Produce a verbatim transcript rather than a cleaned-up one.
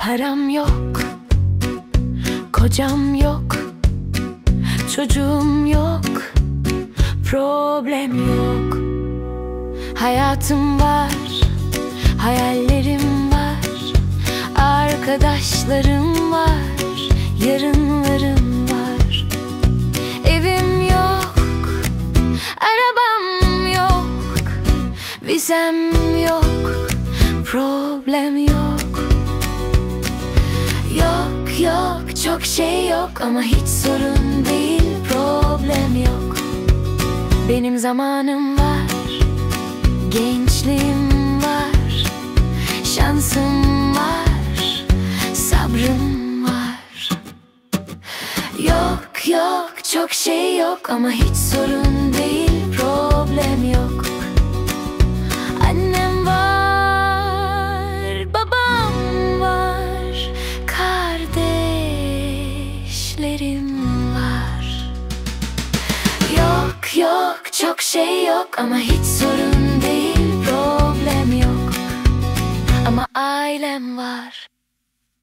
Param yok, kocam yok, çocuğum yok, problem yok. Hayatım var, hayallerim var, arkadaşlarım var, yarınlarım var. Evim yok, arabam yok, vizem yok, problem yok. Yok yok, çok şey yok ama hiç sorun değil, problem yok. Benim zamanım var, gençliğim var, şansım var, sabrım var. Yok yok, çok şey yok ama hiç sorun değil, problem yok. Annem var, babam var, kardeşlerim var. Yok yok, çok şey yok ama hiç sorun değil, problem yok. Ama ailem var.